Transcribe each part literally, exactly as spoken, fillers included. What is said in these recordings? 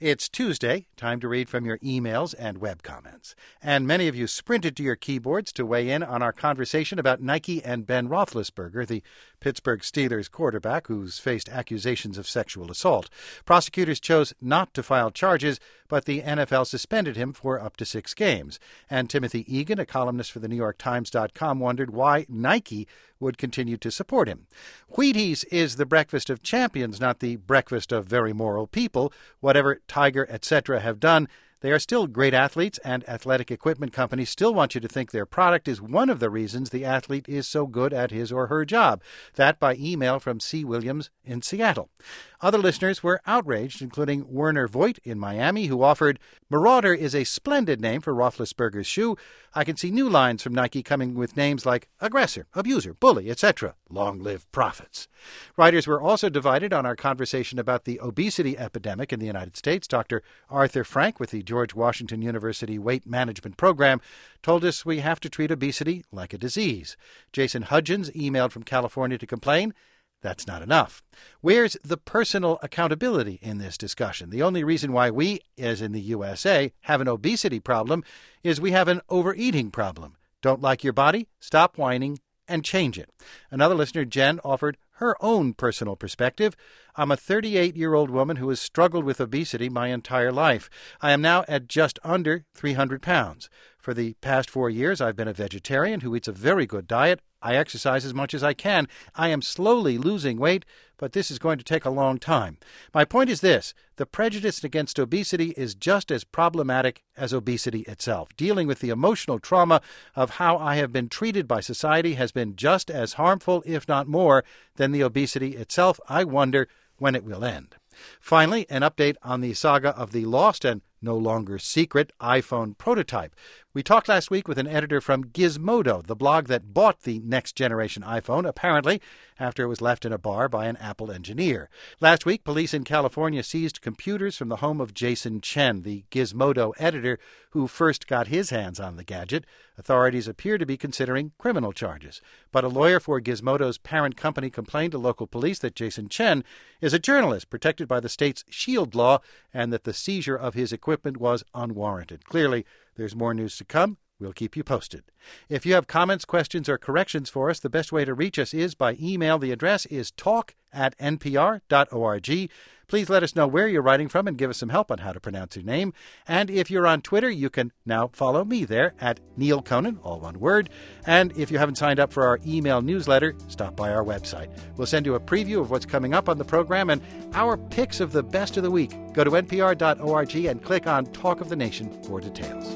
It's Tuesday, time to read from your emails and web comments. And many of you sprinted to your keyboards to weigh in on our conversation about Nike and Ben Roethlisberger, the Pittsburgh Steelers quarterback who's faced accusations of sexual assault. Prosecutors chose not to file charges, but the N F L suspended him for up to six games. And Timothy Egan, a columnist for the New York Times dot com, wondered why Nike would continue to support him. Wheaties is the breakfast of champions, not the breakfast of very moral people. Whatever Tiger, et cetera have done, they are still great athletes, and athletic equipment companies still want you to think their product is one of the reasons the athlete is so good at his or her job. That by email from C. Williams in Seattle. Other listeners were outraged, including Werner Voigt in Miami, who offered, "Marauder is a splendid name for Roethlisberger's shoe. I can see new lines from Nike coming with names like aggressor, abuser, bully, et cetera. Long live profits." Writers were also divided on our conversation about the obesity epidemic in the United States. Doctor Arthur Frank with the George Washington University Weight Management Program told us we have to treat obesity like a disease. Jason Hudgens emailed from California to complain. That's not enough. Where's the personal accountability in this discussion? The only reason why we, as in the U S A, have an obesity problem is we have an overeating problem. Don't like your body? Stop whining and change it. Another listener, Jen, offered her own personal perspective. "I'm a thirty-eight-year-old woman who has struggled with obesity my entire life. I am now at just under three hundred pounds. For the past four years, I've been a vegetarian who eats a very good diet. I exercise as much as I can. I am slowly losing weight, but this is going to take a long time. My point is this. The prejudice against obesity is just as problematic as obesity itself. Dealing with the emotional trauma of how I have been treated by society has been just as harmful, if not more, than the obesity itself. I wonder when it will end." Finally, an update on the saga of the lost and no longer secret iPhone prototype. We talked last week with an editor from Gizmodo, the blog that bought the next-generation iPhone, apparently after it was left in a bar by an Apple engineer. Last week, police in California seized computers from the home of Jason Chen, the Gizmodo editor who first got his hands on the gadget. Authorities appear to be considering criminal charges. But a lawyer for Gizmodo's parent company complained to local police that Jason Chen is a journalist protected by the state's SHIELD law and that the seizure of his equipment was unwarranted. Clearly, there's more news to come. We'll keep you posted. If you have comments, questions, or corrections for us, the best way to reach us is by email. The address is talk at n p r dot org. Please let us know where you're writing from and give us some help on how to pronounce your name. And if you're on Twitter, you can now follow me there at Neil Conan, all one word. And if you haven't signed up for our email newsletter, stop by our website. We'll send you a preview of what's coming up on the program and our picks of the best of the week. Go to n p r dot org and click on Talk of the Nation for details.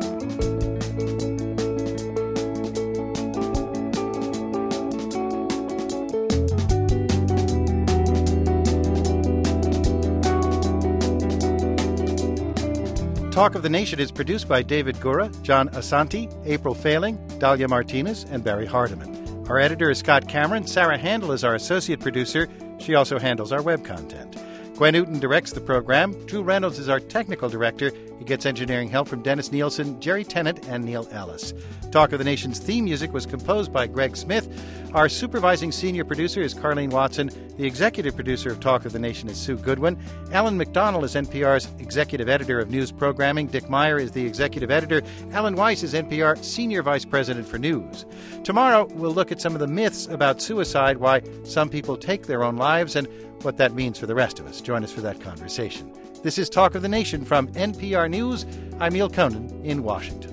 Talk of the Nation is produced by David Gura, John Asante, April Failing, Dahlia Martinez, and Barry Hardiman. Our editor is Scott Cameron. Sarah Handel is our associate producer. She also handles our web content. Gwen Newton directs the program. Drew Reynolds is our technical director. He gets engineering help from Dennis Nielsen, Jerry Tennant, and Neil Ellis. Talk of the Nation's theme music was composed by Greg Smith. Our supervising senior producer is Carlene Watson. The executive producer of Talk of the Nation is Sue Goodwin. Alan McDonald is N P R's executive editor of news programming. Dick Meyer is the executive editor. Alan Weiss is N P R senior vice president for news. Tomorrow, we'll look at some of the myths about suicide, why some people take their own lives, and what that means for the rest of us. Join us for that conversation. This is Talk of the Nation from N P R News. I'm Neil Conan in Washington.